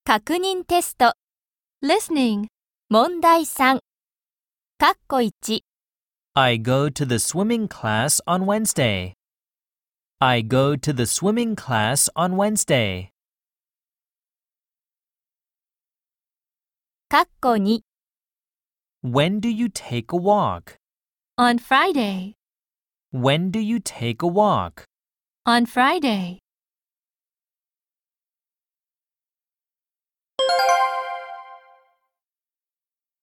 確認テスト Listening. 問題3括弧1 I go to the swimming class on Wednesday. I go to the swimming class on Wednesday. 括弧2 When do you take a walk? On Friday. When do you take a walk? On Friday.